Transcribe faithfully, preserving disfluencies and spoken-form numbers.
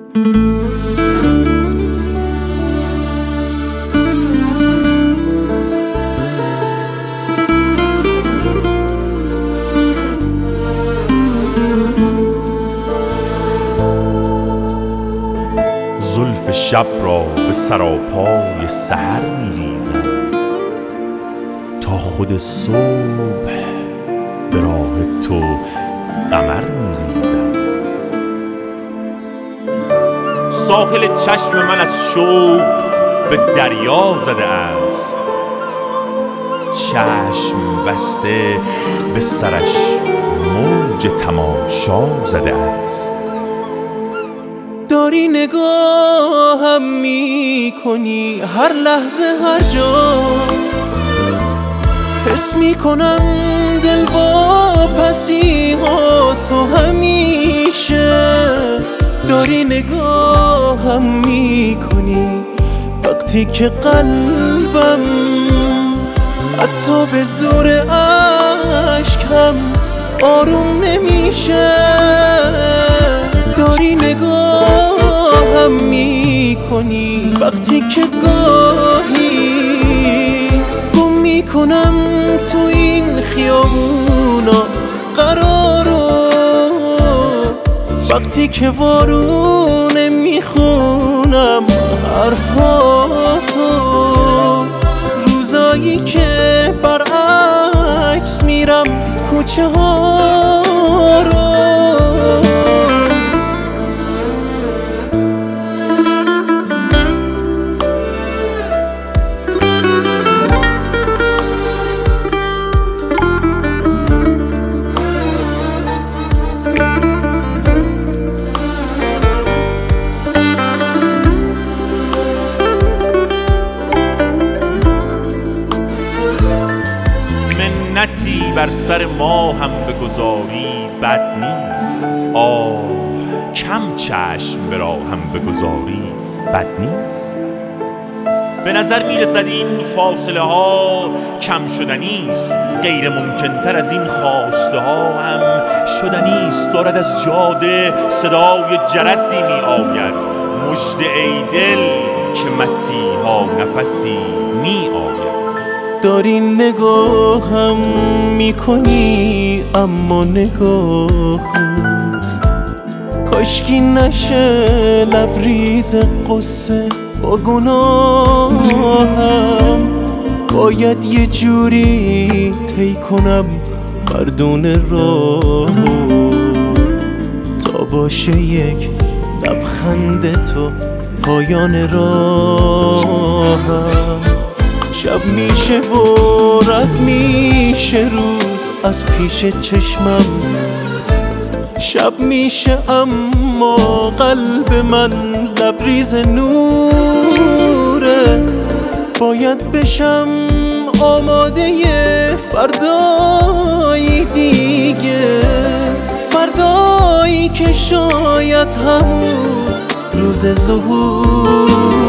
زلف شب را به سراپای سحر می‌ریزم تا خود صبح به راه تو قمر می‌ریزم. ساحل چشم من از شوق به دریا زده است، چشم بسته به سرش موج تماشا زده است. داری نگاهم می کنی هر لحظه هر جا، حس می کنم دل واپسی ها تو همیشه. داری نگاهم می کنی وقتی که قلبم حتی به زور عشق هم آروم نمیشه. داری نگاهم می کنی وقتی که گاهی گم می کنم تو این خیابونا قرارو، وقتی که وارونه می خونم حرفاتو، روزایی که برعکس میرم کوچه ها رو. منتی بر سر ما هم بگذاری بد نیست، آه کم چشم به راه هم بگذاری بد نیست. به نظر میرسد این فاصله ها کم شدنیست، غیر ممکن تر از این خواسته ها هم شدنیست. دارد از جاده صدای جرسی می آید، مژده ای دل که مسیحا نفسی می آید. داری نگاهم میکنی اما نگاهت کاشکی نشه لبریز قصه با گناهم. باید یه جوری طی کنم مردون راه تا باشه یک لبخند تو پایان راهم. شب میشه و رد میشه روز از پیش چشمم، شب میشه اما قلب من لبریز نوره. باید بشم آماده فردایی دیگه، فردایی که شاید همون روز ظهور